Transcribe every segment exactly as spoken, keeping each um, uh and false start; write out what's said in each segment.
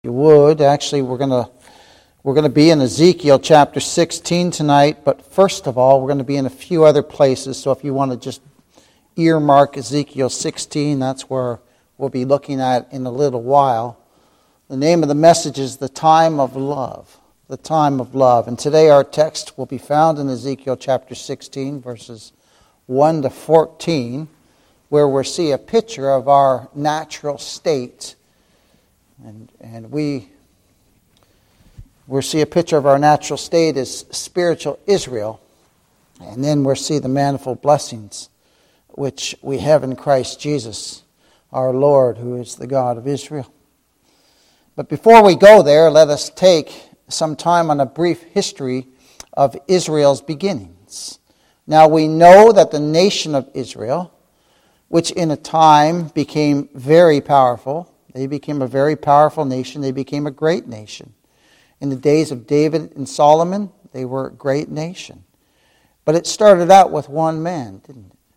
You would. Actually, we're going to we're going to be in Ezekiel chapter sixteen tonight, but first of all, we're going to be in a few other places. So if you want to just earmark Ezekiel sixteen, that's where we'll be looking at in a little while. The name of the message is The Time of Love. The Time of Love. And today our text will be found in Ezekiel chapter sixteen, verses one to fourteen, where we'll see a picture of our natural state. And and we we'll see a picture of our natural state as spiritual Israel. And then we'll see the manifold blessings which we have in Christ Jesus, our Lord, who is the God of Israel. But before we go there, let us take some time on a brief history of Israel's beginnings. Now we know that the nation of Israel, which in a time became very powerful, they became a very powerful nation. They became a great nation. In the days of David and Solomon, they were a great nation. But it started out with one man, didn't it?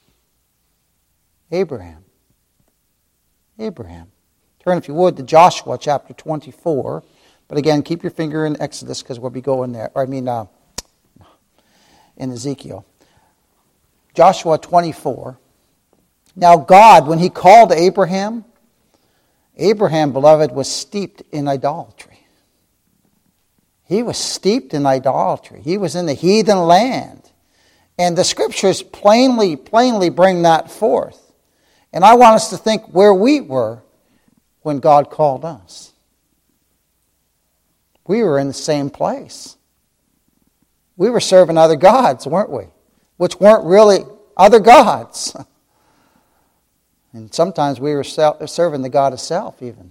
Abraham. Abraham. Turn, if you would, to Joshua chapter twenty-four. But again, keep your finger in Exodus because we'll be going there. Or I mean, uh, in Ezekiel. Joshua twenty-four. Now God, when He called Abraham, Abraham, beloved, was steeped in idolatry. He was steeped in idolatry. He was in the heathen land. And the Scriptures plainly, plainly bring that forth. And I want us to think where we were when God called us. We were in the same place. We were serving other gods, weren't we? Which weren't really other gods. And sometimes we were serving the God of self even.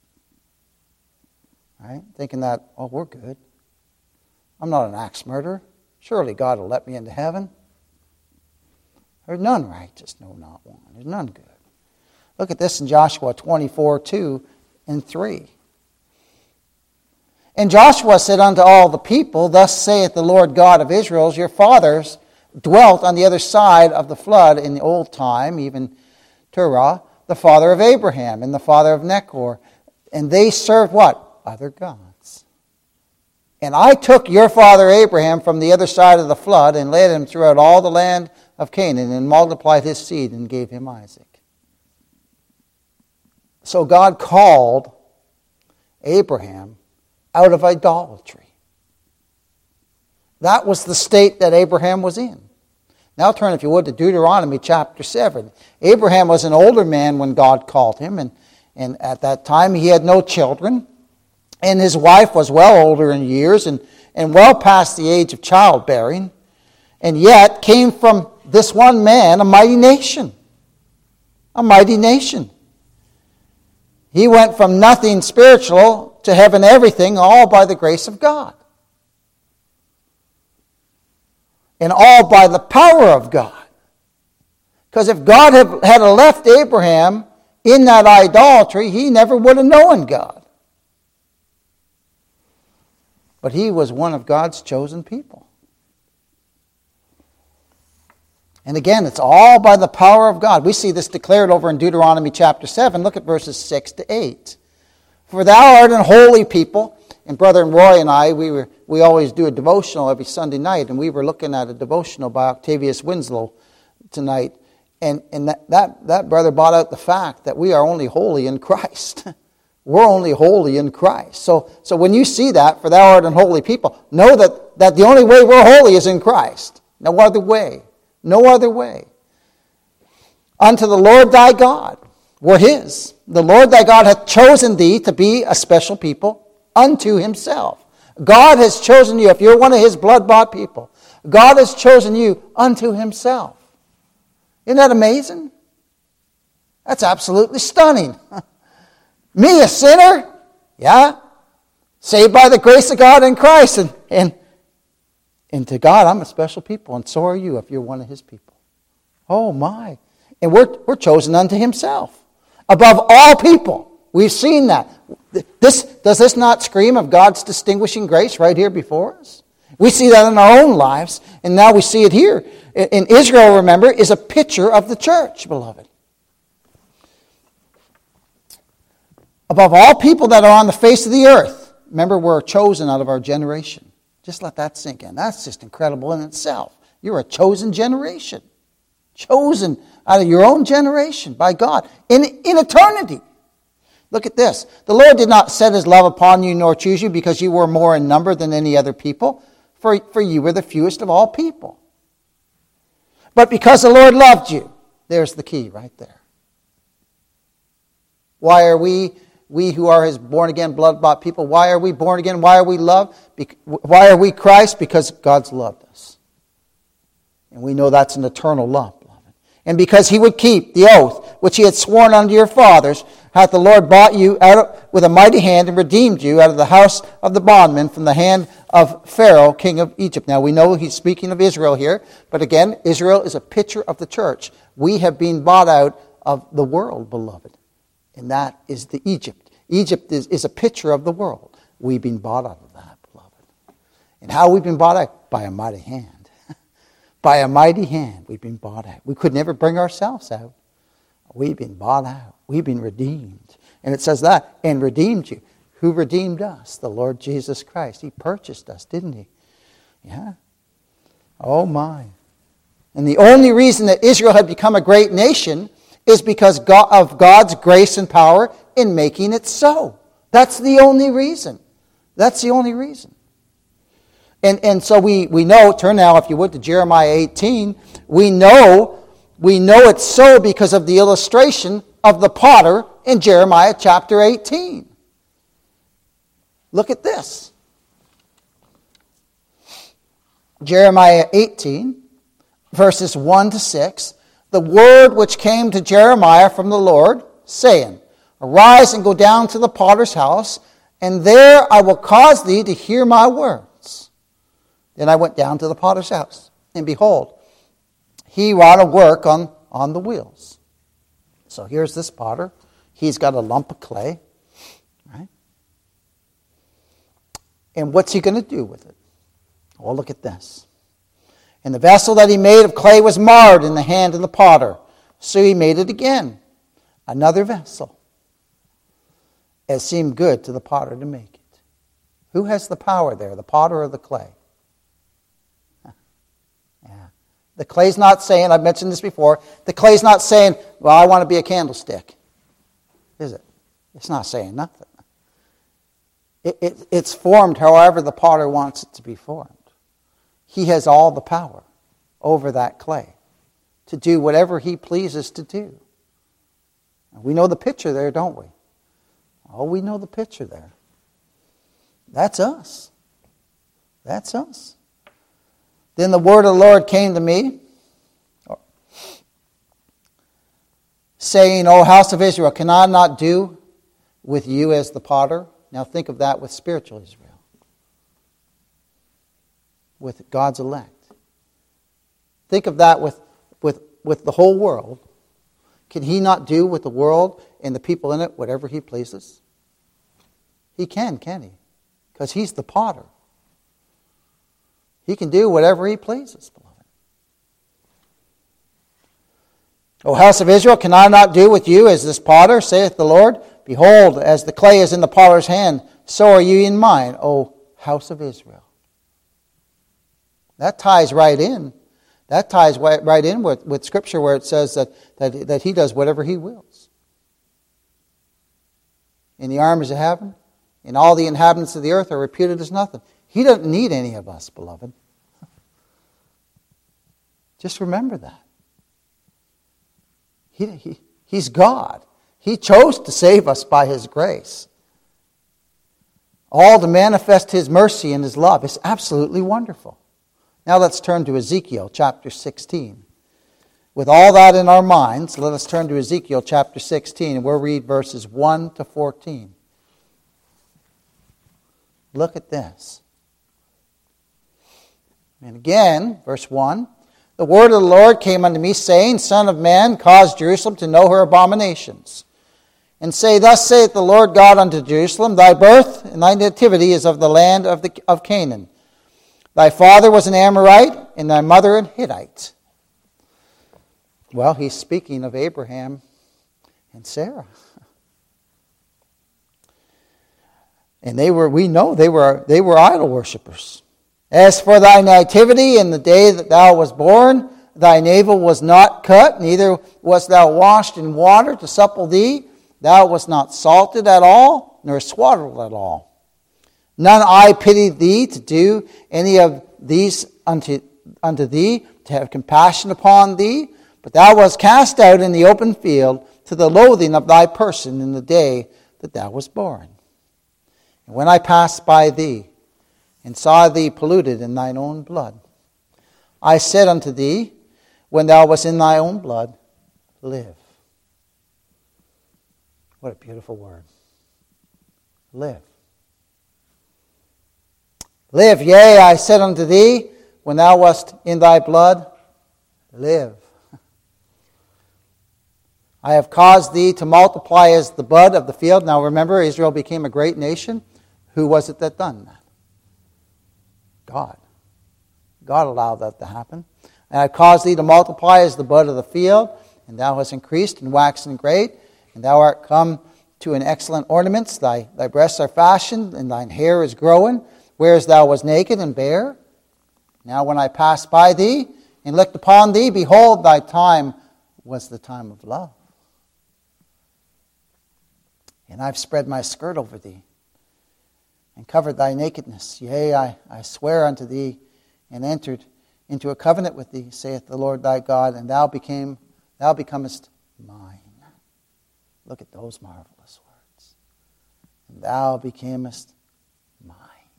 Right? Thinking that, oh, we're good. I'm not an axe murderer. Surely God will let me into heaven. There's none righteous, no, not one. There's none good. Look at this in Joshua twenty-four, two and three. And Joshua said unto all the people, Thus saith the Lord God of Israel, your fathers dwelt on the other side of the flood in the old time, even Terah, the father of Abraham, and the father of Nechor. And they served what? Other gods. And I took your father Abraham from the other side of the flood and led him throughout all the land of Canaan and multiplied his seed and gave him Isaac. So God called Abraham out of idolatry. That was the state that Abraham was in. Now turn, if you would, to Deuteronomy chapter seven. Abraham was an older man when God called him, and, and at that time he had no children. And his wife was well older in years and, and well past the age of childbearing. And yet came from this one man a mighty nation. A mighty nation. He went from nothing spiritual to having everything, all by the grace of God. And all by the power of God. Because if God had, had left Abraham in that idolatry, he never would have known God. But he was one of God's chosen people. And again, it's all by the power of God. We see this declared over in Deuteronomy chapter seven. Look at verses six to eight. For thou art an holy people. And Brother Roy and I, we were we always do a devotional every Sunday night, and we were looking at a devotional by Octavius Winslow tonight. And, and that, that, that brother brought out the fact that we are only holy in Christ. We're only holy in Christ. So, so when you see that, for thou art an holy people, know that, that the only way we're holy is in Christ. No other way. No other way. Unto the Lord thy God, we're His. The Lord thy God hath chosen thee to be a special people unto Himself. God has chosen you. If you're one of His blood-bought people, God has chosen you unto Himself. Isn't that amazing? That's absolutely stunning. Me, a sinner? Yeah. Saved by the grace of God in Christ. And, and, and to God, I'm a special people. And so are you if you're one of His people. Oh my. And we're, we're chosen unto Himself. Above all people. We've seen that. This, does this not scream of God's distinguishing grace right here before us? We see that in our own lives, and now we see it here. In Israel, remember, is a picture of the church, beloved. above all people that are on the face of the earth. Remember, we're chosen out of our generation. Just let that sink in. That's just incredible in itself. You're a chosen generation. Chosen out of your own generation by God in, in eternity. Look at this. The Lord did not set his love upon you nor choose you because you were more in number than any other people, for, for you were the fewest of all people. But because the Lord loved you, there's the key right there. Why are we, we who are his born-again, blood-bought people, why are we born again? Why are we loved? Be- why are we Christ? Because God's loved us. And we know that's an eternal love. And because he would keep the oath which he had sworn unto your fathers, hath the Lord bought you out of, with a mighty hand and redeemed you out of the house of the bondman from the hand of Pharaoh, king of Egypt. Now we know he's speaking of Israel here, but again, Israel is a picture of the church. We have been bought out of the world, beloved. And that is the Egypt. Egypt is, is a picture of the world. We've been bought out of that, beloved. And how we've been bought out? By a mighty hand. By a mighty hand, we've been bought out. We could never bring ourselves out. We've been bought out. We've been redeemed. And it says that, and redeemed you. Who redeemed us? The Lord Jesus Christ. He purchased us, didn't he? Yeah. Oh my. And the only reason that Israel had become a great nation is because of God's grace and power in making it so. That's the only reason. That's the only reason. And and so we, we know, turn now, if you would, to Jeremiah eighteen. We know, we know it's so because of the illustration of the potter in Jeremiah chapter eighteen. Look at this. Jeremiah eighteen, verses one to six. The word which came to Jeremiah from the Lord, saying, Arise and go down to the potter's house, and there I will cause thee to hear my word. Then I went down to the potter's house, and behold, he wrought a work on, on the wheels. So here's this potter. He's got a lump of clay, right? And what's he going to do with it? Oh, look at this. And the vessel that he made of clay was marred in the hand of the potter. So he made it again, another vessel, as seemed good to the potter to make it. Who has the power there, the potter or the clay? The clay's not saying, I've mentioned this before, the clay's not saying, well, I want to be a candlestick. Is it? It's not saying nothing. It, it, it's formed however the potter wants it to be formed. He has all the power over that clay to do whatever he pleases to do. And we know the picture there, don't we? Oh, we know the picture there. That's us. That's us. Then the word of the Lord came to me, saying, O house of Israel, can I not do with you as the potter? Now think of that with spiritual Israel, with God's elect. Think of that with, with, with the whole world. Can he not do with the world and the people in it whatever he pleases? He can, can he? Because he's the potter. He can do whatever he pleases, beloved. O house of Israel, can I not do with you as this potter, saith the Lord? Behold, as the clay is in the potter's hand, so are you in mine, O house of Israel. That ties right in. That ties right in with, with Scripture where it says that, that, that he does whatever he wills. In the armies of heaven, and all the inhabitants of the earth are reputed as nothing. He doesn't need any of us, beloved. Just remember that. He, he, he's God. He chose to save us by his grace. All to manifest his mercy and his love. It's absolutely wonderful. Now let's turn to Ezekiel chapter sixteen. With all that in our minds, let us turn to Ezekiel chapter sixteen, and we'll read verses one to fourteen. Look at this. And again, verse one, the word of the Lord came unto me, saying, Son of man, cause Jerusalem to know her abominations. And say, Thus saith the Lord God unto Jerusalem, Thy birth and thy nativity is of the land of, the, of Canaan. Thy father was an Amorite, and thy mother an Hittite. Well, he's speaking of Abraham and Sarah. And they were, we know they were they were idol worshippers. As for thy nativity in the day that thou wast born, thy navel was not cut, neither wast thou washed in water to supple thee. Thou wast not salted at all, nor swaddled at all. None eye pitied thee to do any of these unto, unto thee, to have compassion upon thee. But thou wast cast out in the open field to the loathing of thy person in the day that thou wast born. And when I passed by thee, and saw thee polluted in thine own blood, I said unto thee, when thou wast in thy own blood, live. What a beautiful word. Live. Live, yea, I said unto thee, when thou wast in thy blood, live. I have caused thee to multiply as the bud of the field. Now remember, Israel became a great nation. Who was it that done that? God. God allowed that to happen. And I have caused thee to multiply as the bud of the field, and thou hast increased and waxen great, and thou art come to an excellent ornaments. Thy, thy breasts are fashioned, and thine hair is growing, whereas thou wast naked and bare. Now when I passed by thee, and looked upon thee, behold, thy time was the time of love. And I've spread my skirt over thee, and covered thy nakedness. Yea, I, I swear unto thee, and entered into a covenant with thee, saith the Lord thy God, and thou became, thou becomest mine. Look at those marvelous words. And thou becamest mine.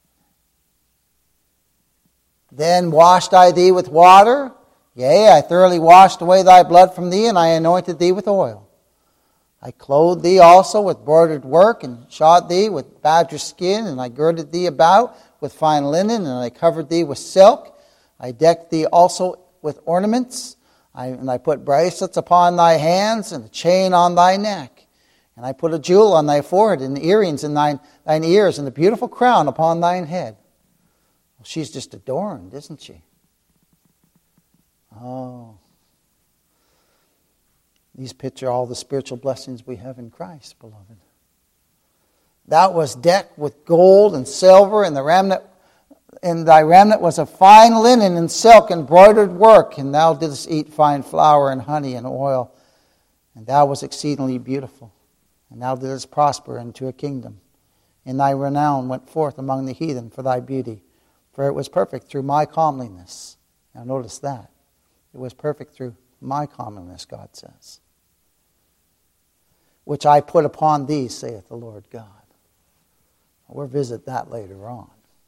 Then washed I thee with water. Yea, I thoroughly washed away thy blood from thee, and I anointed thee with oil. I clothed thee also with broidered work, and shod thee with badger skin, and I girded thee about with fine linen, and I covered thee with silk. I decked thee also with ornaments, I, and I put bracelets upon thy hands, and a chain on thy neck. And I put a jewel on thy forehead, and earrings in thine, thine ears, and a beautiful crown upon thine head. Well, she's just adorned, isn't she? Oh. These picture all the spiritual blessings we have in Christ, beloved. Thou wast decked with gold and silver, and the remnant, and thy remnant was of fine linen and silk and broidered work, and thou didst eat fine flour and honey and oil, and thou wast exceedingly beautiful, and thou didst prosper into a kingdom. And thy renown went forth among the heathen for thy beauty, for it was perfect through my comeliness. Now notice that. It was perfect through my comeliness, God says, which I put upon thee, saith the Lord God. We'll visit that later on.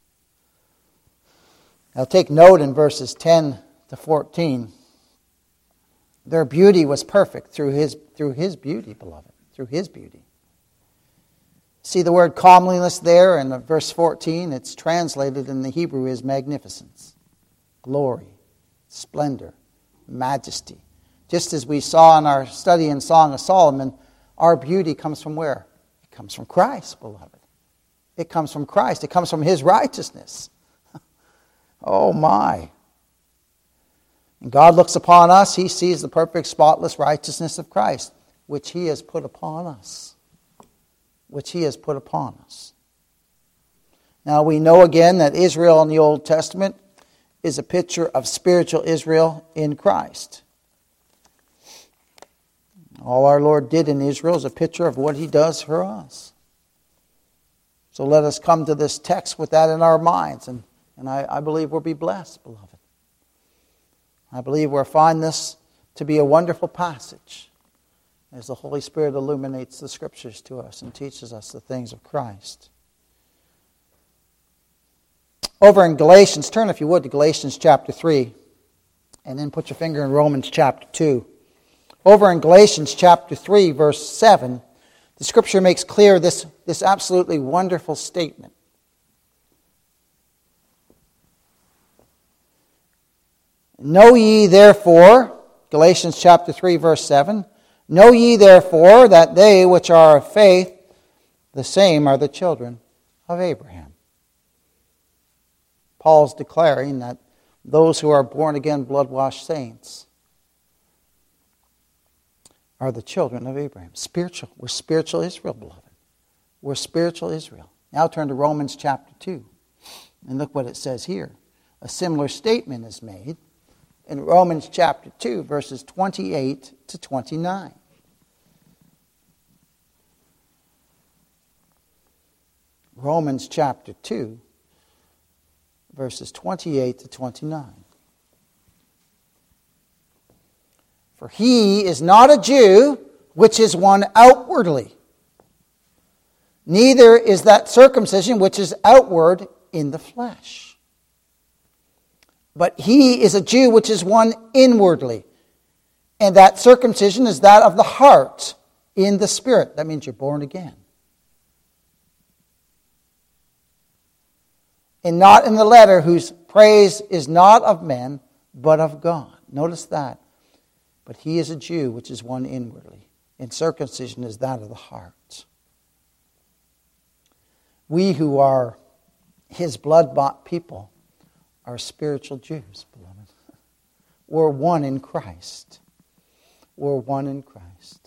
Now take note in verses ten to fourteen. Their beauty was perfect through his, through his beauty, beloved, through his beauty. See the word comeliness there in verse fourteen? It's translated in the Hebrew as magnificence, glory, splendor, majesty. Just as we saw in our study in Song of Solomon, our beauty comes from where? It comes from Christ, beloved. It comes from Christ. It comes from his righteousness. Oh my. And God looks upon us, he sees the perfect, spotless righteousness of Christ, which he has put upon us. Which he has put upon us. Now we know again that Israel in the Old Testament is a picture of spiritual Israel in Christ. All our Lord did in Israel is a picture of what he does for us. So let us come to this text with that in our minds, and, and I, I believe we'll be blessed, beloved. I believe we'll find this to be a wonderful passage as the Holy Spirit illuminates the Scriptures to us and teaches us the things of Christ. Over in Galatians, turn if you would to Galatians chapter three, and then put your finger in Romans chapter two. Over in Galatians chapter three, verse seven, the Scripture makes clear this, this absolutely wonderful statement. Know ye therefore, Galatians chapter three, verse seven, know ye therefore that they which are of faith, the same are the children of Abraham. Paul's declaring that those who are born again, blood-washed saints are the children of Abraham. Spiritual. We're spiritual Israel, beloved. We're spiritual Israel. Now turn to Romans chapter two. And look what it says here. A similar statement is made in Romans chapter two, verses twenty-eight to twenty-nine. Romans chapter two, verses twenty-eight to twenty-nine. For he is not a Jew, which is one outwardly. Neither is that circumcision which is outward in the flesh. But he is a Jew which is one inwardly. And that circumcision is that of the heart in the Spirit. That means you're born again. And not in the letter, whose praise is not of men, but of God. Notice that. But he is a Jew which is one inwardly. And circumcision is that of the heart. We who are his blood-bought people are spiritual Jews, beloved. We're one in Christ. We're one in Christ.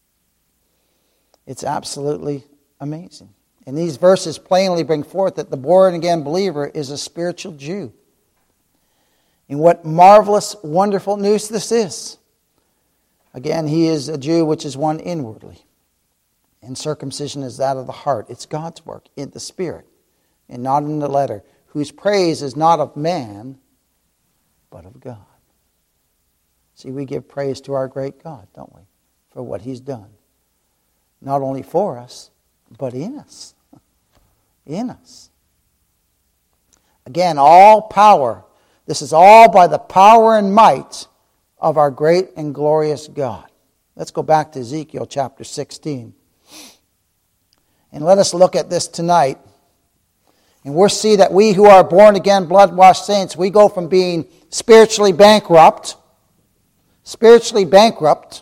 It's absolutely amazing. And these verses plainly bring forth that the born-again believer is a spiritual Jew. And what marvelous, wonderful news this is. Again, he is a Jew which is one inwardly. And circumcision is that of the heart. It's God's work in the Spirit and not in the letter, whose praise is not of man, but of God. See, we give praise to our great God, don't we, for what he's done. Not only for us, but in us. In us. Again, all power. This is all by the power and might of our great and glorious God. Let's go back to Ezekiel chapter sixteen. And let us look at this tonight. And we'll see that we who are born again, blood-washed saints, we go from being spiritually bankrupt, spiritually bankrupt,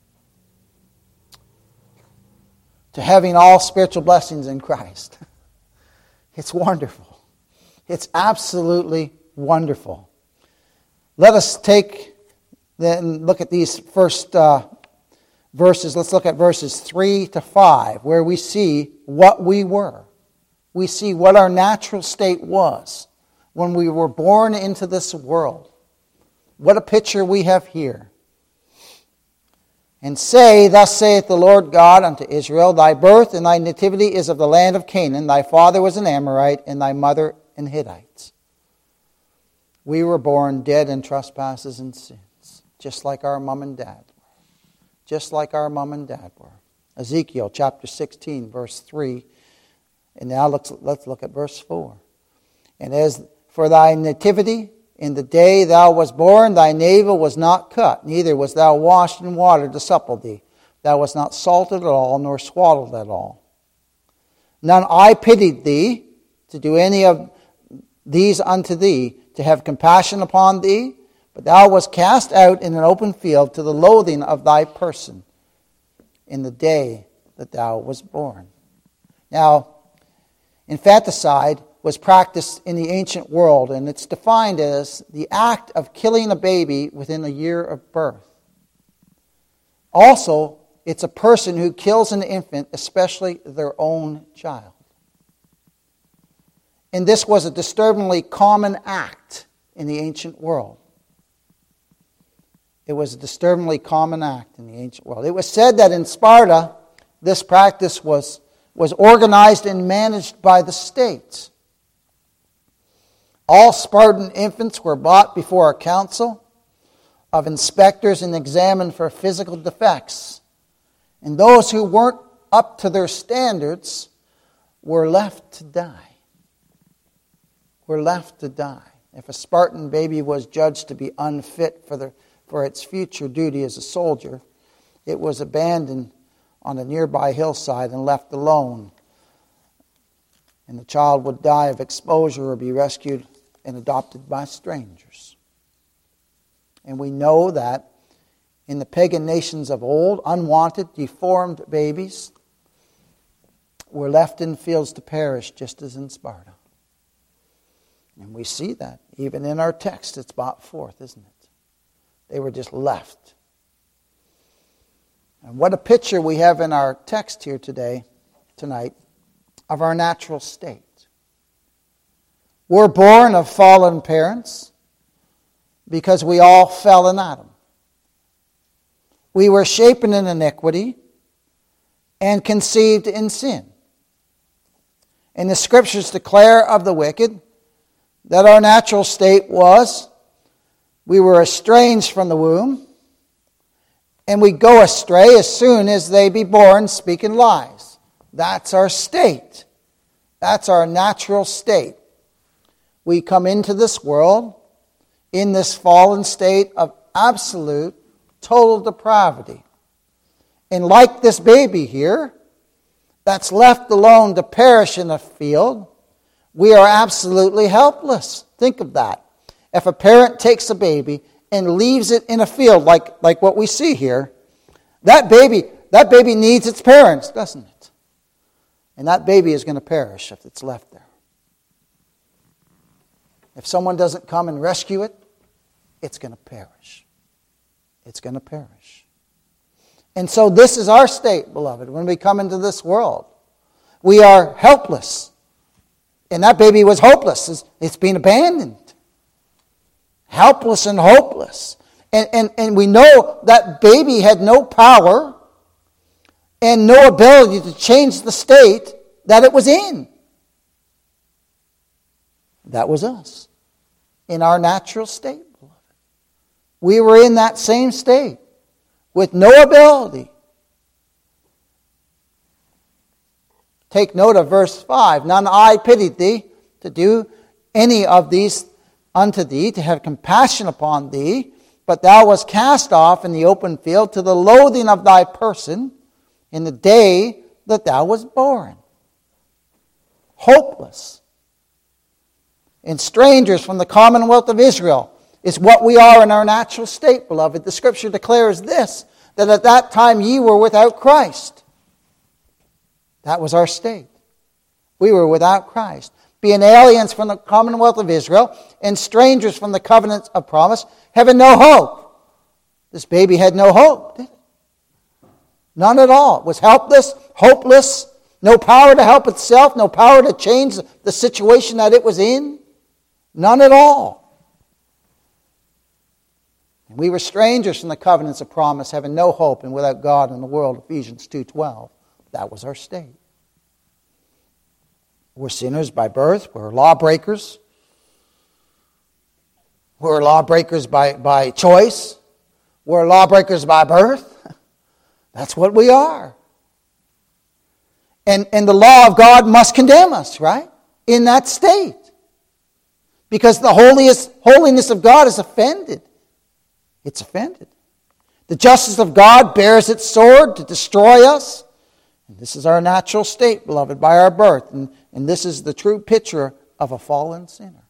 to having all spiritual blessings in Christ. It's wonderful. It's absolutely wonderful. Let us take, then look at these first uh, verses. Let's look at verses three to five, where we see what we were. We see what our natural state was when we were born into this world. What a picture we have here. And say, thus saith the Lord God unto Israel, thy birth and thy nativity is of the land of Canaan. Thy father was an Amorite, and thy mother an Hittite. We were born dead in trespasses and sins, just like our mom and dad were. Just like our mom and dad were. Ezekiel chapter sixteen, verse three. And now let's, let's look at verse four. And as for thy nativity, in the day thou wast born, thy navel was not cut, neither was thou washed in water to supple thee. Thou wast not salted at all, nor swaddled at all. None eye pitied thee, to do any of these unto thee, to have compassion upon thee, but thou wast cast out in an open field to the loathing of thy person in the day that thou wast born. Now, infanticide was practiced in the ancient world, and it's defined as the act of killing a baby within a year of birth. Also, it's a person who kills an infant, especially their own child. And this was a disturbingly common act in the ancient world. It was a disturbingly common act in the ancient world. It was said that in Sparta, this practice was, was organized and managed by the state. All Spartan infants were brought before a council of inspectors and examined for physical defects. And those who weren't up to their standards were left to die. Were left to die. If a Spartan baby was judged to be unfit for, the, for its future duty as a soldier, it was abandoned on a nearby hillside and left alone. And the child would die of exposure or be rescued and adopted by strangers. And we know that in the pagan nations of old, unwanted, deformed babies were left in fields to perish, just as in Sparta. And we see that even in our text, it's brought forth, isn't it? They were just left. And what a picture we have in our text here today, tonight, of our natural state. We're born of fallen parents because we all fell in Adam. We were shapen in iniquity and conceived in sin. And the Scriptures declare of the wicked that our natural state was we were estranged from the womb, and we go astray as soon as they be born, speaking lies. That's our state. That's our natural state. We come into this world in this fallen state of absolute, total depravity. And like this baby here, that's left alone to perish in a field, we are absolutely helpless. Think of that. If a parent takes a baby and leaves it in a field like, like what we see here, that baby, that baby needs its parents, doesn't it? And that baby is going to perish if it's left there. If someone doesn't come and rescue it, it's going to perish. It's going to perish. And so this is our state, beloved, when we come into this world. We are helpless. And that baby was hopeless. It's, it's been abandoned. Helpless and hopeless. And, and, and we know that baby had no power and no ability to change the state that it was in. That was us. In our natural state, beloved. We were in that same state with no ability. Take note of verse five. None I pitied thee to do any of these unto thee, to have compassion upon thee, but thou wast cast off in the open field to the loathing of thy person in the day that thou wast born. Hopeless. And strangers from the commonwealth of Israel is what we are in our natural state, beloved. The Scripture declares this, that at that time ye were without Christ. That was our state. We were without Christ. Being aliens from the commonwealth of Israel and strangers from the covenants of promise, having no hope. This baby had no hope, did it? None at all. It was helpless, hopeless, no power to help itself, no power to change the situation that it was in. None at all. And we were strangers from the covenants of promise, having no hope and without God in the world, Ephesians two twelve. That was our state. We're sinners by birth. We're lawbreakers. We're lawbreakers by, by choice. We're lawbreakers by birth. That's what we are. And, and the law of God must condemn us, right? In that state. Because the holiest, holiness of God is offended. It's offended. The justice of God bears its sword to destroy us. And this is our natural state, beloved, by our birth. And, and this is the true picture of a fallen sinner.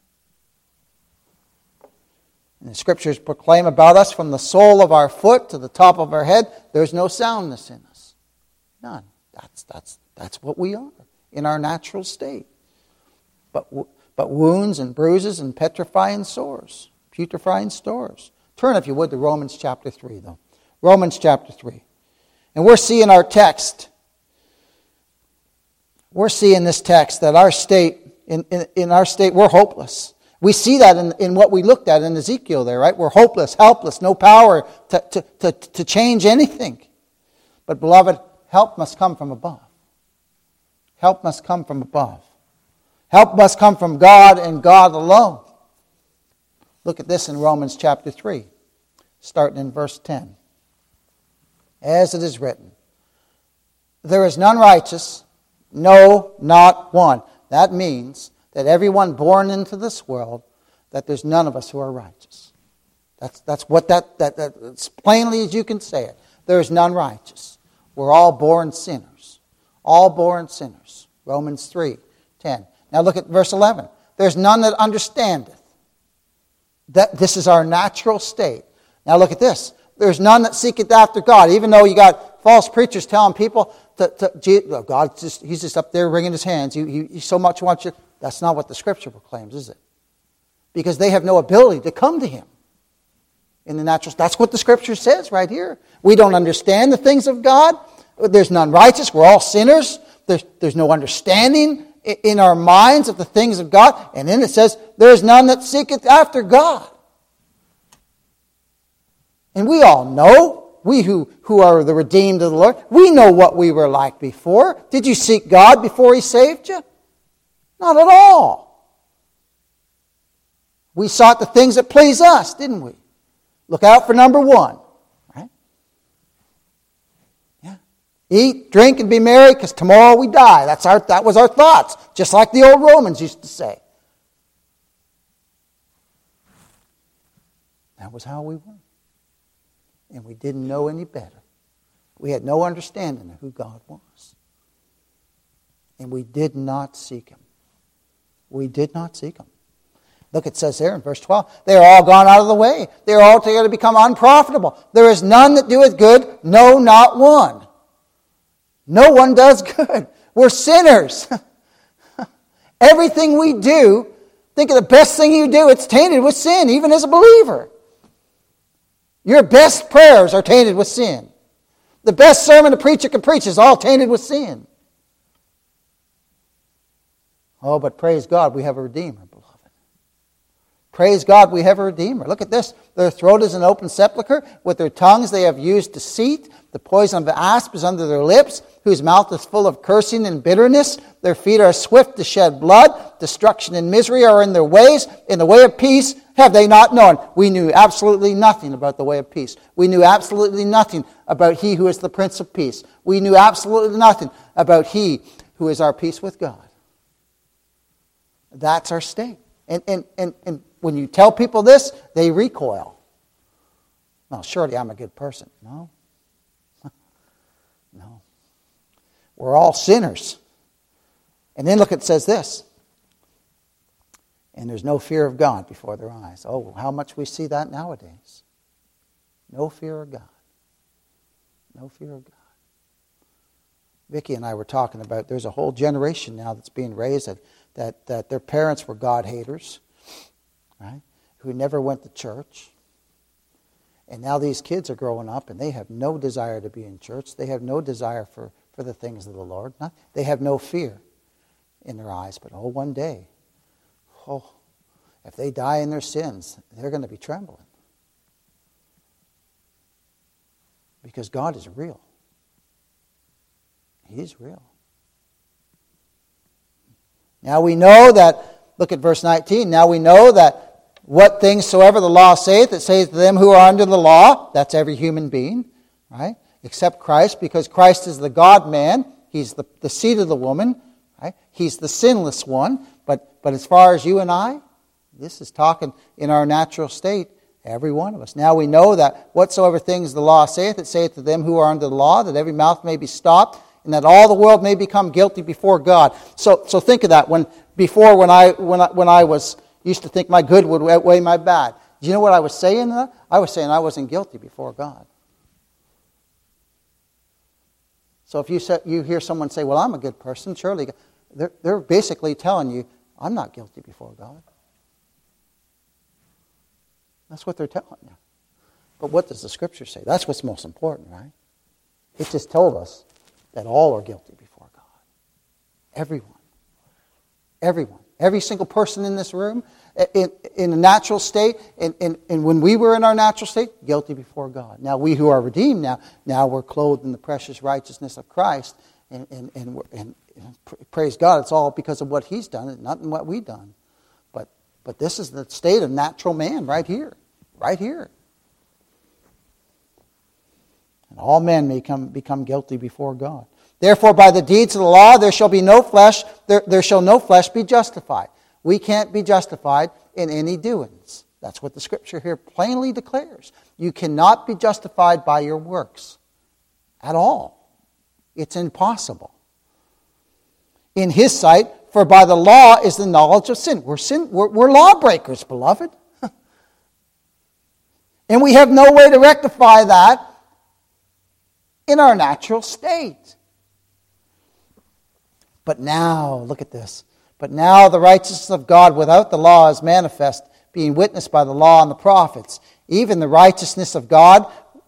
And the Scriptures proclaim about us from the sole of our foot to the top of our head, there's no soundness in us. None. That's, that's, that's what we are in our natural state. But, but wounds and bruises and petrifying sores, putrefying sores. Turn, if you would, to Romans chapter three, though. Romans chapter three. And we're seeing our text. We're seeing this text that our state, in, in, in our state, we're hopeless. We see that in, in what we looked at in Ezekiel there, right? We're hopeless, helpless, no power to, to, to, to change anything. But beloved, help must come from above. Help must come from above. Help must come from God and God alone. Look at this in Romans chapter three, starting in verse ten. As it is written, there is none righteous, no, not one. That means that everyone born into this world, that there's none of us who are righteous. That's, that's what that, that, that, as plainly as you can say it. There is none righteous. We're all born sinners. All born sinners. Romans three, ten. Now look at verse eleven. There's none that understandeth. That this is our natural state. Now look at this. There's none that seeketh after God. Even though you got false preachers telling people that oh, God just He's just up there wringing His hands. He, he, he so much wants you. That's not what the Scripture proclaims, is it? Because they have no ability to come to Him in the natural. That's what the Scripture says right here. We don't understand the things of God. There's none righteous. We're all sinners. There's, there's no understanding in our minds of the things of God. And then it says, there is none that seeketh after God. And we all know, we who, who are the redeemed of the Lord, we know what we were like before. Did you seek God before He saved you? Not at all. We sought the things that please us, didn't we? Look out for number one. Right? Yeah. Eat, drink, and be merry, because tomorrow we die. That's our, that was our thoughts, just like the old Romans used to say. That was how we were. And we didn't know any better. We had no understanding of who God was. And we did not seek Him. We did not seek Him. Look, it says here in verse twelve, they are all gone out of the way. They are all together become unprofitable. There is none that doeth good, no, not one. No one does good. We're sinners. Everything we do, think of the best thing you do, it's tainted with sin, even as a believer. Your best prayers are tainted with sin. The best sermon a preacher can preach is all tainted with sin. Oh, but praise God, we have a Redeemer, beloved. Praise God, we have a Redeemer. Look at this. Their throat is an open sepulchre. With their tongues they have used deceit. The poison of the asp is under their lips, whose mouth is full of cursing and bitterness. Their feet are swift to shed blood. Destruction and misery are in their ways. In the way of peace have they not known. We knew absolutely nothing about the way of peace. We knew absolutely nothing about He who is the Prince of Peace. We knew absolutely nothing about He who is our peace with God. That's our state. And, and, and, and when you tell people this, they recoil. Well, surely I'm a good person. No. No. We're all sinners. And then look, it says this. And there's no fear of God before their eyes. Oh, how much we see that nowadays. No fear of God. No fear of God. Vicki and I were talking about, there's a whole generation now that's being raised that, that, that their parents were God haters, right? Who never went to church. And now these kids are growing up and they have no desire to be in church. They have no desire for, for the things of the Lord. Not, they have no fear in their eyes. But oh, one day, oh, if they die in their sins, they're going to be trembling. Because God is real. He's real. Now we know that, look at verse nineteen, now we know that what things soever the law saith, it saith to them who are under the law, that's every human being, right? Except Christ, because Christ is the God-man, He's the, the seed of the woman, right? He's the sinless one, but, but as far as you and I, this is talking in our natural state, every one of us. Now we know that whatsoever things the law saith, it saith to them who are under the law, that every mouth may be stopped, and that all the world may become guilty before God. So, so think of that. When before, when I when I when I was used to think my good would outweigh my bad. Do you know what I was saying? I was saying I wasn't guilty before God. So if you say, you hear someone say, "Well, I'm a good person," surely they're they're basically telling you, "I'm not guilty before God." That's what they're telling you. But what does the Scripture say? That's what's most important, right? It just told us that all are guilty before God. Everyone. Everyone. Every single person in this room, in, in a natural state, and, and, and when we were in our natural state, guilty before God. Now we who are redeemed now, now we're clothed in the precious righteousness of Christ, and, and, and, and, and praise God, it's all because of what He's done, not in what we've done. But, but this is the state of natural man right here. Right here. And all men may come, become guilty before God. Therefore, by the deeds of the law, there shall be no flesh, there, there shall no flesh be justified. We can't be justified in any doings. That's what the Scripture here plainly declares. You cannot be justified by your works at all. It's impossible. In His sight, for by the law is the knowledge of sin. We're sin, we're, we're lawbreakers, beloved. And we have no way to rectify that in our natural state. But now, look at this. But now the righteousness of God without the law is manifest, being witnessed by the law and the prophets, even the righteousness of God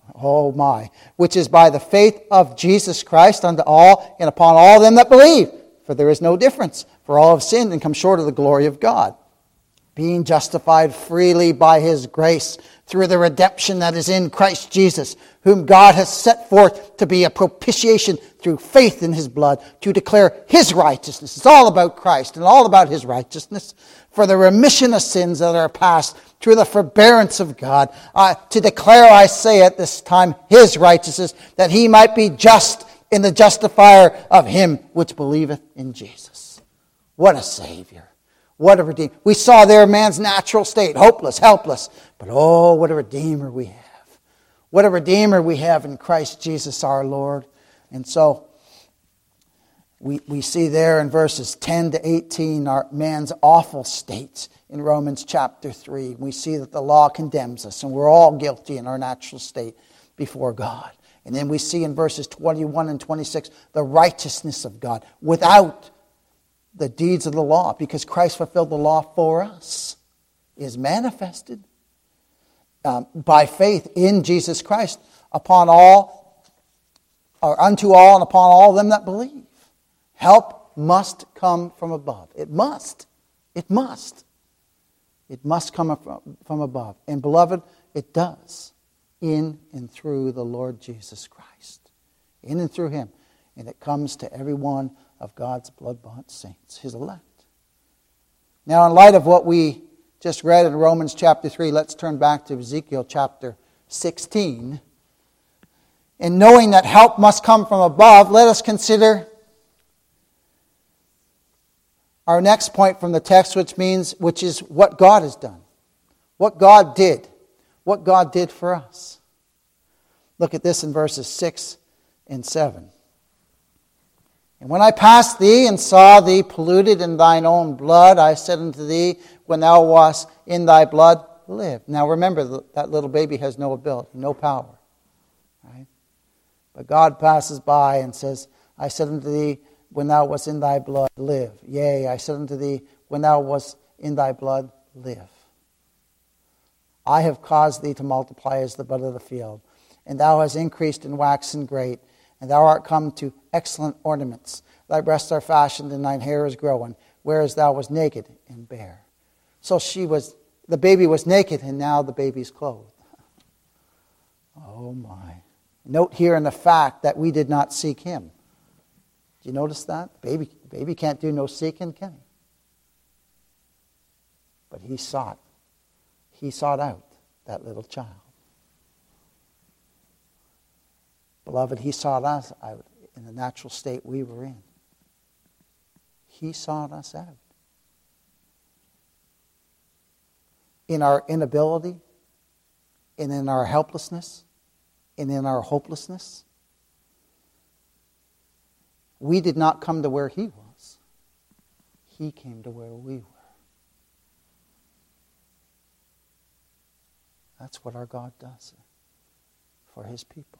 Oh my. Which is by the faith of Jesus Christ unto all and upon all them that believe. For there is no difference. For all have sinned and come short of the glory of God. Being justified freely by his grace through the redemption that is in Christ Jesus, whom God has set forth to be a propitiation through faith in his blood, to declare his righteousness. It's all about Christ and all about his righteousness, for the remission of sins that are past through the forbearance of God, uh, to declare, I say at this time, his righteousness, that he might be just in the justifier of him which believeth in Jesus. What a Savior. What a Redeemer. We saw there man's natural state, hopeless, helpless. But oh, what a Redeemer we have. What a Redeemer we have in Christ Jesus our Lord. And so, we, we see there in verses ten to eighteen our man's awful state in Romans chapter three. We see that the law condemns us, and we're all guilty in our natural state before God. And then we see in verses twenty-one and twenty-six the righteousness of God without the deeds of the law, because Christ fulfilled the law for us, is manifested um, by faith in Jesus Christ upon all, or unto all and upon all them that believe. Help must come from above. It must. It must. It must come from, from above. And beloved, it does. In and through the Lord Jesus Christ. In and through him. And it comes to every one of God's blood-bought saints, his elect. Now, in light of what we just read in Romans chapter three, let's turn back to Ezekiel chapter sixteen. And knowing that help must come from above, let us consider our next point from the text, which means, which is what God has done. What God did. What God did for us. Look at this in verses six and seven. And when I passed thee and saw thee polluted in thine own blood, I said unto thee, when thou wast in thy blood, live. Now remember, that little baby has no ability, no power. Right? But God passes by and says, I said unto thee, when thou wast in thy blood, live. Yea, I said unto thee, when thou wast in thy blood, live. I have caused thee to multiply as the bud of the field, and thou hast increased and waxen great, and thou art come to excellent ornaments. Thy breasts are fashioned, and thine hair is grown, whereas thou wast naked and bare. So she was, the baby was naked, and now the baby's clothed. Oh my. Note here in the fact that we did not seek him. Do you notice that? Baby, baby can't do no seeking, can he? But he sought. He sought out that little child. Beloved, he sought us out in the natural state we were in. He sought us out. In our inability, and in our helplessness, and in our hopelessness, we did not come to where he was. He came to where we were. That's what our God does for his people.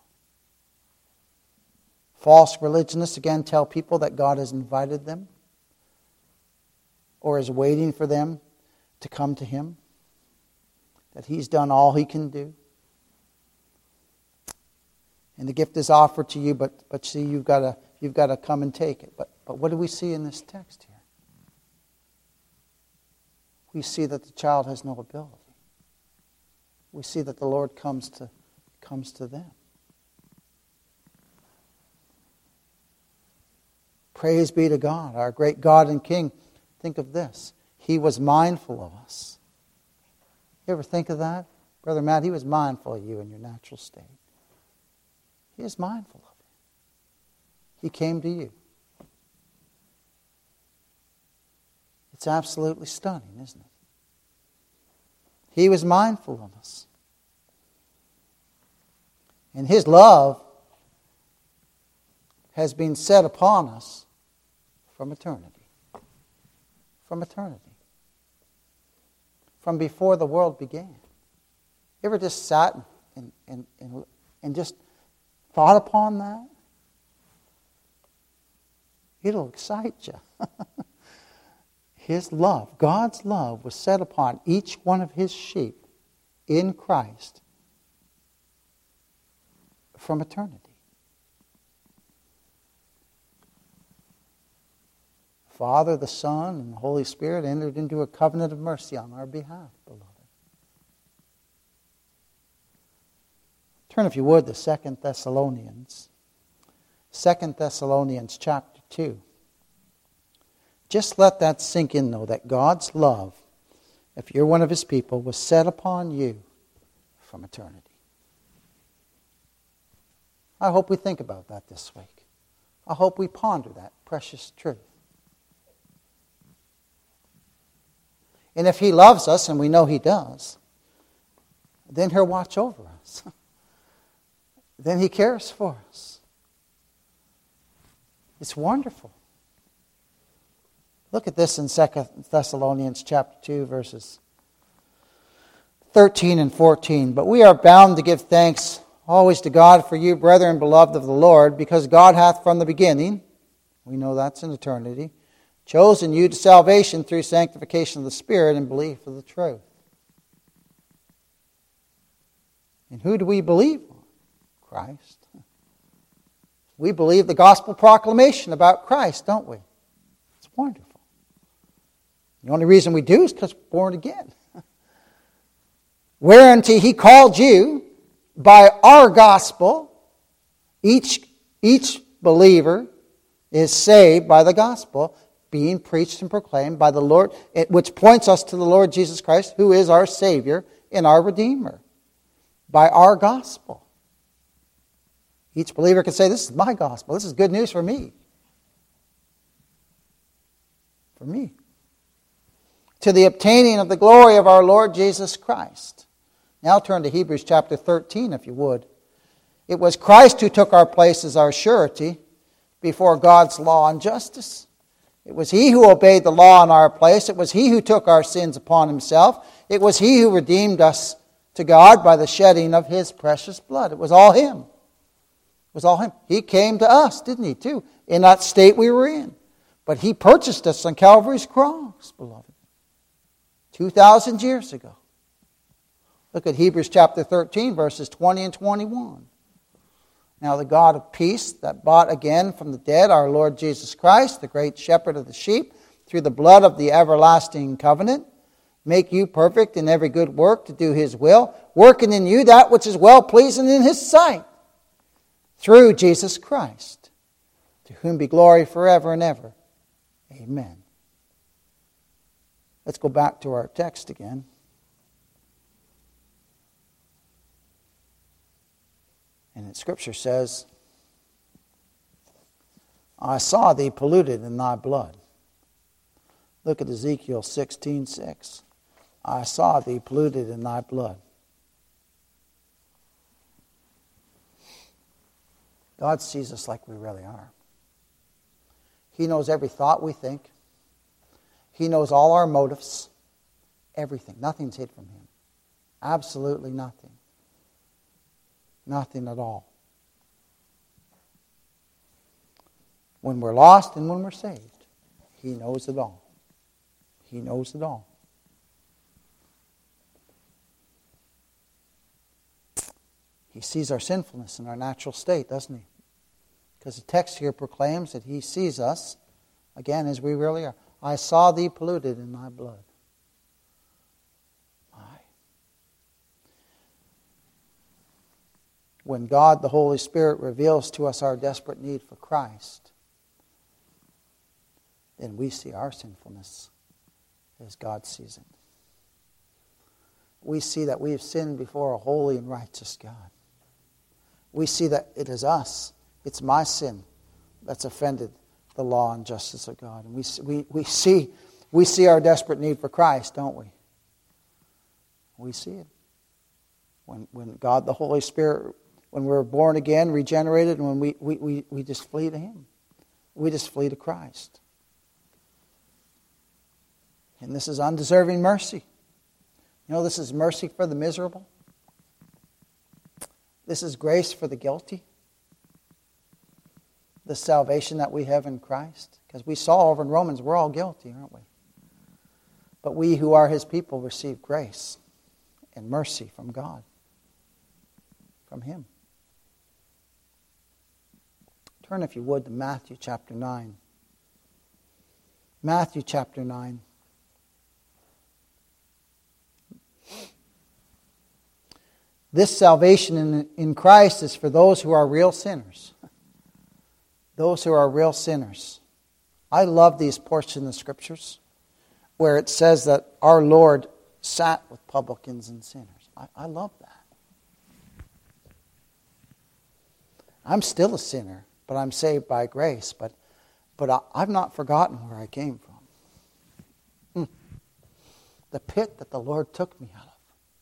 False religionists, again, tell people that God has invited them or is waiting for them to come to him, that he's done all he can do. And the gift is offered to you, but, but see, you've got to you've got to come and take it. But, but what do we see in this text here? We see that the child has no ability. We see that the Lord comes to comes to them. Praise be to God, our great God and King. Think of this. He was mindful of us. You ever think of that? Brother Matt, he was mindful of you in your natural state. He is mindful of you. He came to you. It's absolutely stunning, isn't it? He was mindful of us. And his love has been set upon us from eternity. From eternity. From before the world began. You ever just sat and, and, and, and just thought upon that? It'll excite you. His love, God's love, was set upon each one of his sheep in Christ from eternity. Father, the Son, and the Holy Spirit entered into a covenant of mercy on our behalf, beloved. Turn, if you would, to Second Thessalonians. Second Thessalonians chapter two. Just let that sink in, though, that God's love, if you're one of His people, was set upon you from eternity. I hope we think about that this week. I hope we ponder that precious truth. And if He loves us, and we know He does, then He'll watch over us. Then He cares for us. It's wonderful. Look at this in Second Thessalonians chapter two, verses thirteen and fourteen. But we are bound to give thanks always to God for you, brethren, beloved of the Lord, because God hath from the beginning, we know that's in eternity, chosen you to salvation through sanctification of the Spirit and belief of the truth. And who do we believe on? Christ. We believe the gospel proclamation about Christ, don't we? It's wonderful. The only reason we do is because we're born again. Whereunto He called you by our gospel. Each, each believer is saved by the gospel being preached and proclaimed by the Lord, which points us to the Lord Jesus Christ, who is our Savior and our Redeemer. By our gospel. Each believer can say, this is my gospel. This is good news for me. For me. To the obtaining of the glory of our Lord Jesus Christ. Now turn to Hebrews chapter thirteen, if you would. It was Christ who took our place as our surety before God's law and justice. It was He who obeyed the law in our place. It was He who took our sins upon Himself. It was He who redeemed us to God by the shedding of His precious blood. It was all Him. It was all Him. He came to us, didn't He, too, in that state we were in. But He purchased us on Calvary's cross, beloved, two thousand years ago. Look at Hebrews chapter thirteen, verses twenty and twenty-one. Now the God of peace that bought again from the dead our Lord Jesus Christ, the great shepherd of the sheep, through the blood of the everlasting covenant, make you perfect in every good work to do His will, working in you that which is well-pleasing in His sight, through Jesus Christ, to whom be glory forever and ever. Amen. Let's go back to our text again. And the Scripture says, I saw thee polluted in thy blood. Look at Ezekiel sixteen six. I saw thee polluted in thy blood. God sees us like we really are. He knows every thought we think. He knows all our motives. Everything. Nothing's hid from Him. Absolutely nothing. Nothing at all. When we're lost and when we're saved, He knows it all. He knows it all. He sees our sinfulness and our natural state, doesn't He? Because the text here proclaims that He sees us, again, as we really are. I saw thee polluted in thy blood. My. When God, the Holy Spirit, reveals to us our desperate need for Christ, then we see our sinfulness as God sees it. We see that we have sinned before a holy and righteous God. We see that it is us, it's my sin that's offended the law and justice of God. And we, we, we, see, we see our desperate need for Christ, don't we? We see it. When, when God, the Holy Spirit, when we're born again, regenerated, and when we, we, we, we just flee to Him. We just flee to Christ. And this is undeserving mercy. You know, this is mercy for the miserable. This is grace for the guilty. The salvation that we have in Christ. Because we saw over in Romans, we're all guilty, aren't we? But we who are His people receive grace and mercy from God. From Him. Turn, if you would, to Matthew chapter nine. Matthew chapter nine. This salvation in, in Christ is for those who are real sinners. Those who are real sinners. I love these portions of the Scriptures where it says that our Lord sat with publicans and sinners. I, I love that. I'm still a sinner, but I'm saved by grace. But, but I, I've not forgotten where I came from. Mm. The pit that the Lord took me out of.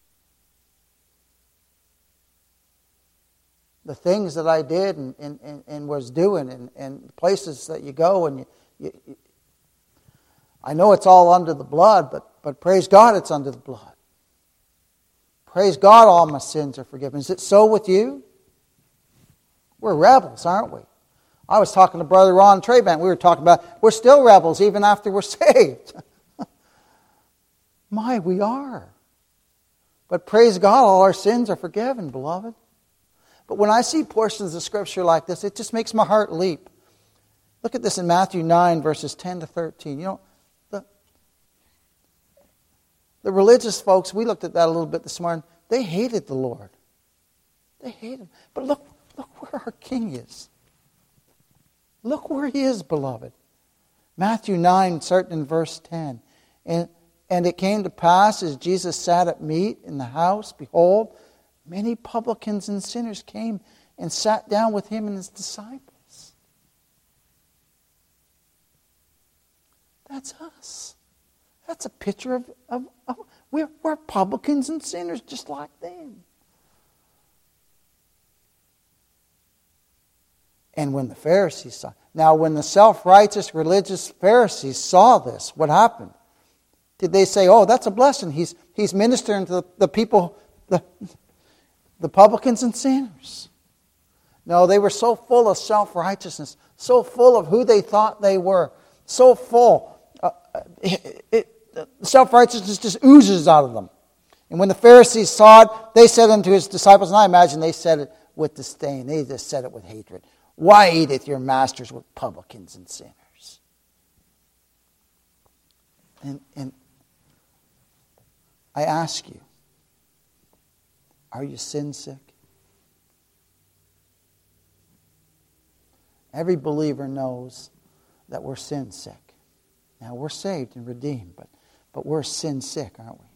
The things that I did and, and, and, and was doing and, and places that you go and you, you, you I know it's all under the blood, but, but praise God it's under the blood. Praise God all my sins are forgiven. Is it so with you? We're rebels, aren't we? I was talking to Brother Ron Trabant. We were talking about we're still rebels even after we're saved. My, we are. But praise God, all our sins are forgiven, beloved. But when I see portions of Scripture like this, it just makes my heart leap. Look at this in Matthew nine, verses ten to thirteen. You know, the, the religious folks, we looked at that a little bit this morning, they hated the Lord. They hated him. But look, look where our King is. Look where he is, beloved. Matthew nine, starting in verse ten. And, and it came to pass, as Jesus sat at meat in the house, behold, many publicans and sinners came and sat down with him and his disciples. That's us. That's a picture of, of, of we're, we're publicans and sinners just like them. And when the Pharisees saw, now when the self-righteous religious Pharisees saw this, what happened? Did they say, oh, that's a blessing. He's, he's ministering to the, the people, the, the publicans and sinners. No, they were so full of self-righteousness, so full of who they thought they were, so full. Uh, it, it, self-righteousness just oozes out of them. And when the Pharisees saw it, they said unto his disciples, and I imagine they said it with disdain. They just said it with hatred. Why eateth your masters with publicans and sinners? And, and I ask you, are you sin sick? Every believer knows that we're sin sick. Now we're saved and redeemed, but, but we're sin sick, aren't we?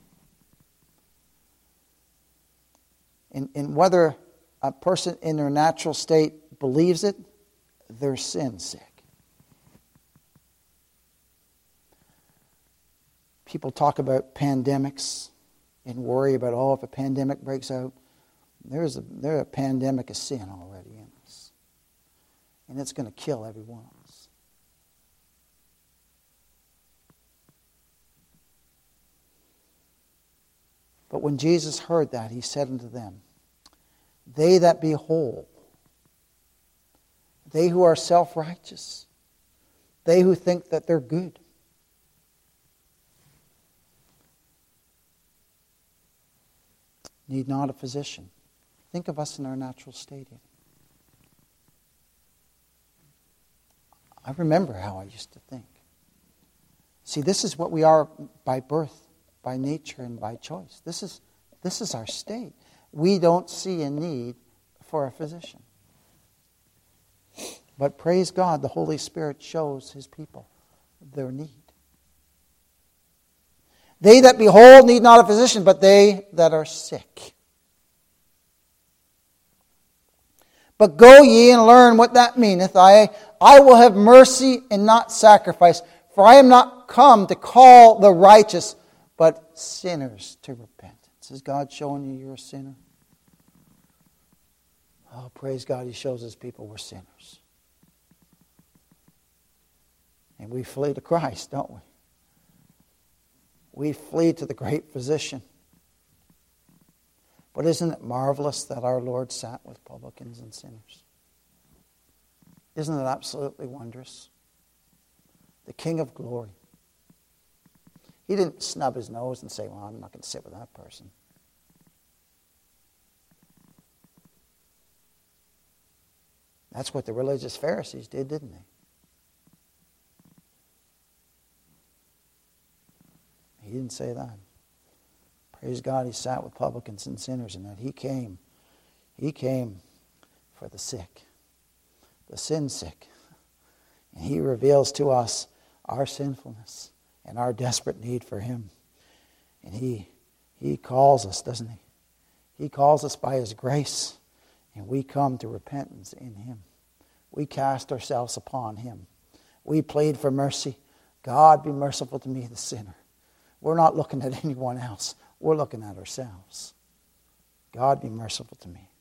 And, and whether a person in their natural state believes it, they're sin sick. People talk about pandemics and worry about, oh, if a pandemic breaks out, there's a, there's a pandemic of sin already in us. And it's going to kill every one of us. But when Jesus heard that, he said unto them, they that be whole, they who are self-righteous, they who think that they're good, need not a physician. Think of us in our natural state. I remember how I used to think. See, this is what we are by birth, by nature, and by choice. This is, this is our state. We don't see a need for a physician. But praise God, the Holy Spirit shows His people their need. They that be whole need not a physician, but they that are sick. But go ye and learn what that meaneth. I, I will have mercy and not sacrifice. For I am not come to call the righteous, but sinners to repentance. Is God showing you you're a sinner? Oh, praise God, He shows His people we're sinners. And we flee to Christ, don't we? We flee to the great physician. But isn't it marvelous that our Lord sat with publicans and sinners? Isn't it absolutely wondrous? The King of glory. He didn't snub his nose and say, well, I'm not going to sit with that person. That's what the religious Pharisees did, didn't they? He didn't say that. Praise God, he sat with publicans and sinners, and that he came. He came for the sick, the sin sick. And he reveals to us our sinfulness and our desperate need for him. And he, he calls us, doesn't he? He calls us by his grace. And we come to repentance in him. We cast ourselves upon him. We plead for mercy. God, be merciful to me, the sinner. We're not looking at anyone else. We're looking at ourselves. God, be merciful to me.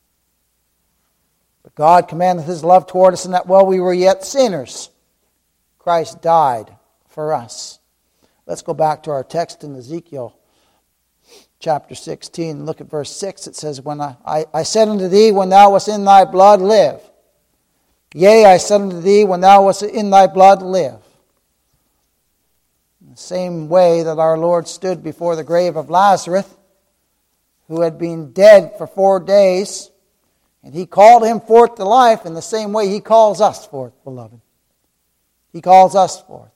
But God commanded his love toward us in that while we were yet sinners, Christ died for us. Let's go back to our text in Ezekiel chapter sixteen. Look at verse six. It says, When I, I, I said unto thee, when thou wast in thy blood, live. Yea, I said unto thee, when thou wast in thy blood, live. In the same way that our Lord stood before the grave of Lazarus, who had been dead for four days, and he called him forth to life, in the same way he calls us forth, beloved. He calls us forth.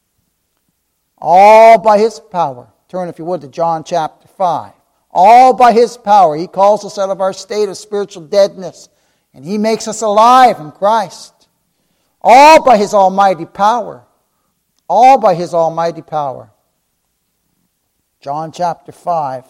All by his power. Turn, if you would, to John chapter five. All by his power. He calls us out of our state of spiritual deadness, and he makes us alive in Christ. All by his almighty power. All by his almighty power. John chapter five.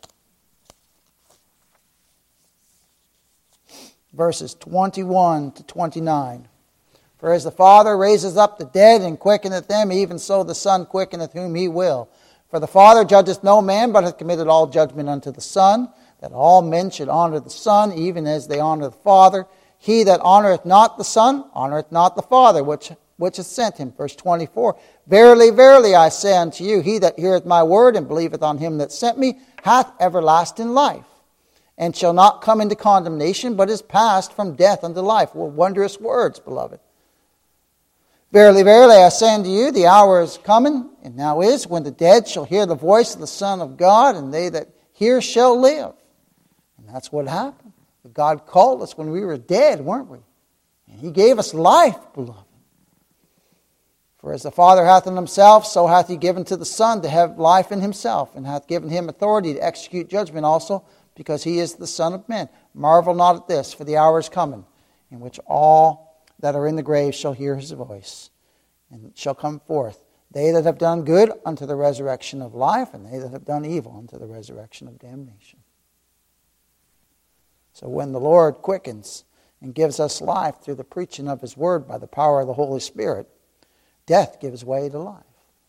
Verses twenty-one to twenty-nine. For as the Father raises up the dead and quickeneth them, even so the Son quickeneth whom he will. For the Father judgeth no man, but hath committed all judgment unto the Son, that all men should honor the Son, even as they honor the Father. He that honoreth not the Son, honoreth not the Father, which, which hath sent him. Verse twenty-four. Verily, verily, I say unto you, he that heareth my word and believeth on him that sent me, hath everlasting life, and shall not come into condemnation, but is passed from death unto life. Well, wondrous words, beloved. Verily, verily, I say unto you, the hour is coming, and now is, when the dead shall hear the voice of the Son of God, and they that hear shall live. And that's what happened. God called us when we were dead, weren't we? And he gave us life, beloved. For as the Father hath in himself, so hath he given to the Son to have life in himself, and hath given him authority to execute judgment also, because he is the Son of Man. Marvel not at this, for the hour is coming, in which all that are in the grave shall hear his voice, and shall come forth, they that have done good unto the resurrection of life, and they that have done evil unto the resurrection of damnation. So when the Lord quickens and gives us life through the preaching of his word by the power of the Holy Spirit, death gives way to life.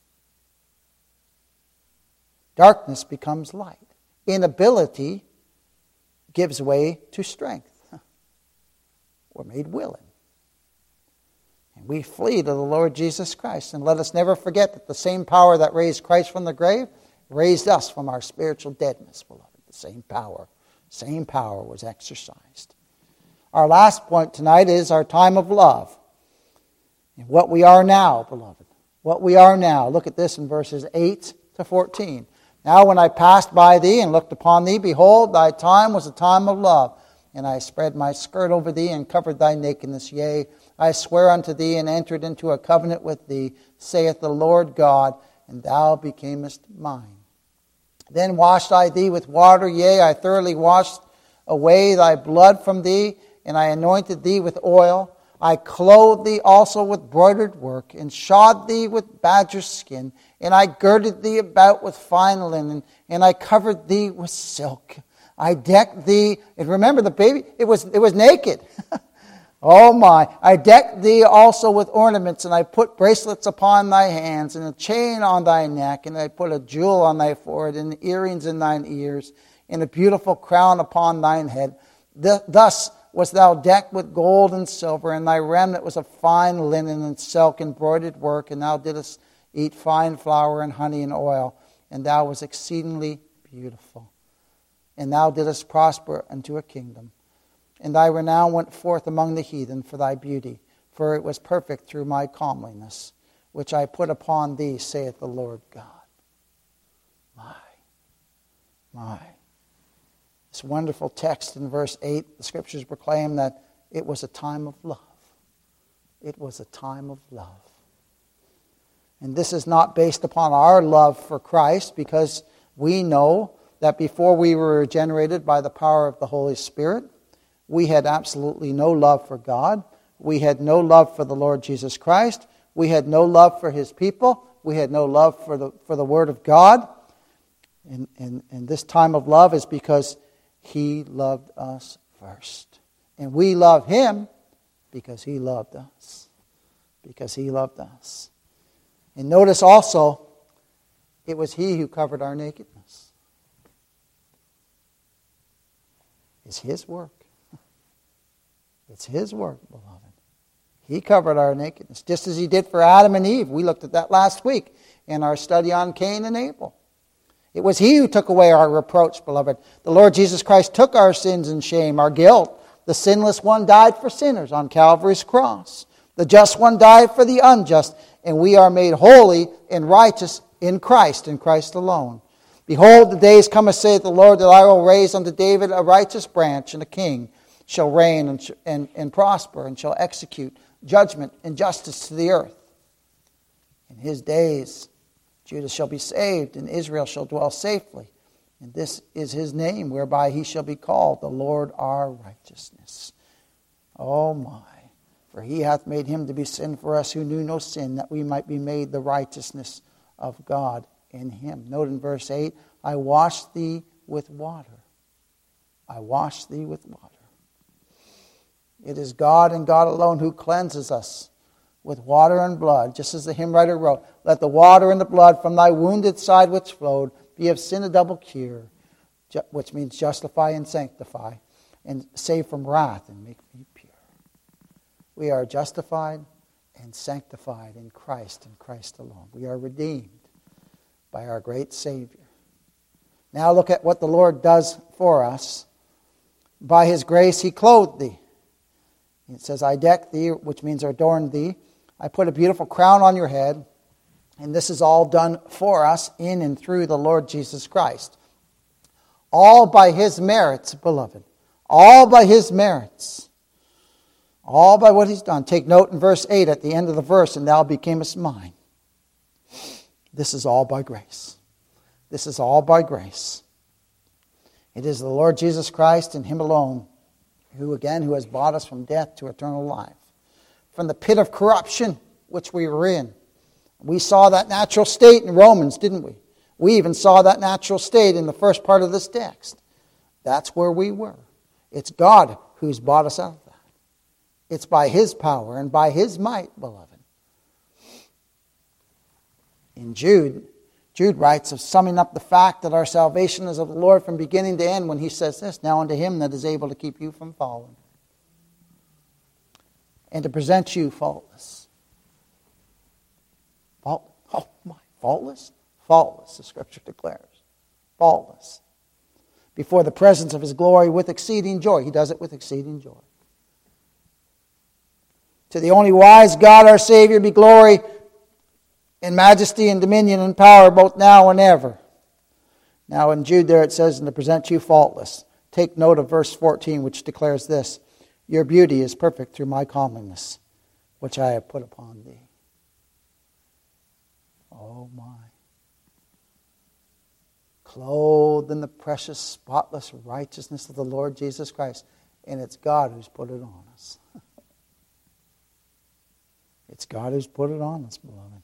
Darkness becomes light. Inability gives way to strength. We're made willing. And we flee to the Lord Jesus Christ. And let us never forget that the same power that raised Christ from the grave raised us from our spiritual deadness, beloved. The same power, same power was exercised. Our last point tonight is our time of love. And what we are now, beloved. What we are now. Look at this in verses eight to fourteen. Now when I passed by thee and looked upon thee, behold, thy time was a time of love. And I spread my skirt over thee and covered thy nakedness. Yea, I swear unto thee and entered into a covenant with thee, saith the Lord God, and thou becamest mine. Then washed I thee with water, yea, I thoroughly washed away thy blood from thee, and I anointed thee with oil. I clothed thee also with broidered work, and shod thee with badger skin, and I girded thee about with fine linen, and I covered thee with silk. I decked thee, and remember the baby, it was it was naked. Oh my, I decked thee also with ornaments, and I put bracelets upon thy hands, and a chain on thy neck, and I put a jewel on thy forehead, and earrings in thine ears, and a beautiful crown upon thine head. Thus wast thou decked with gold and silver, and thy raiment was of fine linen and silk and broidered work, and thou didst eat fine flour and honey and oil, and thou wast exceedingly beautiful. And thou didst prosper unto a kingdom. And thy renown went forth among the heathen for thy beauty, for it was perfect through my comeliness, which I put upon thee, saith the Lord God. My, my. This wonderful text in verse eight, the Scriptures proclaim that It was a time of love. It was a time of love. And this is not based upon our love for Christ, because we know that before we were regenerated by the power of the Holy Spirit, we had absolutely no love for God. We had no love for the Lord Jesus Christ. We had no love for His people. We had no love for the, for the Word of God. And, and, and this time of love is because He loved us first. And we love Him because He loved us. Because He loved us. And notice also, it was He who covered our nakedness. It's His work. It's His work, beloved. He covered our nakedness, just as He did for Adam and Eve. We looked at that last week in our study on Cain and Abel. It was He who took away our reproach, beloved. The Lord Jesus Christ took our sins and shame, our guilt. The sinless one died for sinners on Calvary's cross. The just one died for the unjust, and we are made holy and righteous in Christ, in Christ alone. Behold, the days come, as saith the Lord, that I will raise unto David a righteous branch, and a king shall reign and, and, and prosper, and shall execute judgment and justice to the earth. In His days Judah shall be saved, and Israel shall dwell safely. And this is His name, whereby He shall be called the Lord our righteousness. Oh my! For He hath made Him to be sin for us who knew no sin, that we might be made the righteousness of God in Him. Note in verse eight, I wash thee with water. I wash thee with water. It is God and God alone who cleanses us with water and blood, just as the hymn writer wrote, let the water and the blood from thy wounded side which flowed be of sin a double cure, which means justify and sanctify, and save from wrath and make me pure. We are justified and sanctified in Christ and Christ alone. We are redeemed by our great Savior. Now look at what the Lord does for us. By His grace He clothed thee. It says, I deck thee, which means adorn thee. I put a beautiful crown on your head. And this is all done for us in and through the Lord Jesus Christ. All by His merits, beloved. All by His merits. All by what He's done. Take note in verse eight at the end of the verse, and thou becamest mine. This is all by grace. This is all by grace. It is the Lord Jesus Christ and Him alone, who again, who has bought us from death to eternal life. From the pit of corruption which we were in. We saw that natural state in Romans, didn't we? We even saw that natural state in the first part of this text. That's where we were. It's God who's bought us out of that. It's by His power and by His might, beloved. In Jude, Jude writes of summing up the fact that our salvation is of the Lord from beginning to end when he says this, now unto Him that is able to keep you from falling and to present you faultless. Fault, oh my, faultless? Faultless, the Scripture declares. Faultless. Before the presence of His glory with exceeding joy. He does it with exceeding joy. To the only wise God our Savior be glory in majesty and dominion and power both now and ever. Now in Jude there it says, and to present you faultless. Take note of verse fourteen, which declares this, your beauty is perfect through my comeliness, which I have put upon thee. Oh my. Clothed in the precious, spotless righteousness of the Lord Jesus Christ. And it's God who's put it on us. It's God who's put it on us, beloved.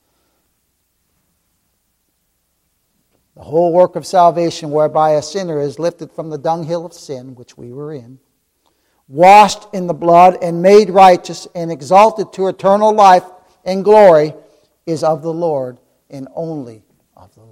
The whole work of salvation whereby a sinner is lifted from the dunghill of sin, which we were in, washed in the blood and made righteous and exalted to eternal life and glory is of the Lord and only of the Lord.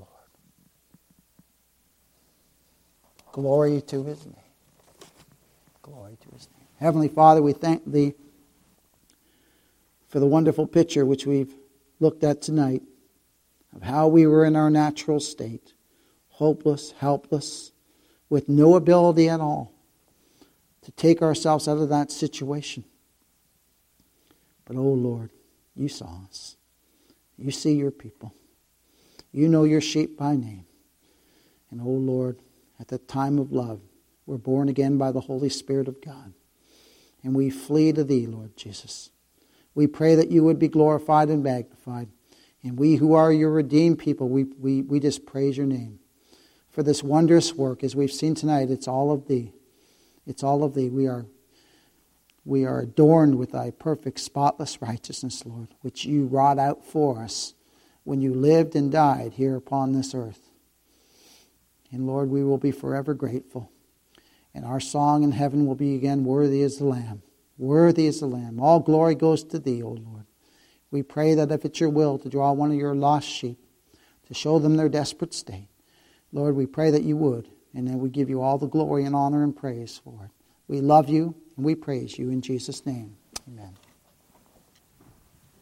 Glory to His name. Glory to His name. Heavenly Father, we thank Thee for the wonderful picture which we've looked at tonight of how we were in our natural state, hopeless, helpless, with no ability at all to take ourselves out of that situation. But, oh Lord, You saw us. You see Your people. You know Your sheep by name. And, oh Lord, at the time of love, we're born again by the Holy Spirit of God. and we flee to Thee, Lord Jesus. We pray that You would be glorified and magnified. And we who are Your redeemed people, we, we, we just praise Your name. For this wondrous work, as we've seen tonight, it's all of Thee. It's all of Thee. We are, we are adorned with Thy perfect, spotless righteousness, Lord, which You wrought out for us when You lived and died here upon this earth. And Lord, we will be forever grateful. And our song in heaven will be again, worthy is the Lamb. Worthy is the Lamb. All glory goes to Thee, O Lord. We pray that if it's Your will to draw one of Your lost sheep, to show them their desperate state, Lord, we pray that You would. And then we give You all the glory and honor and praise for it. We love You and we praise You in Jesus' name. Amen.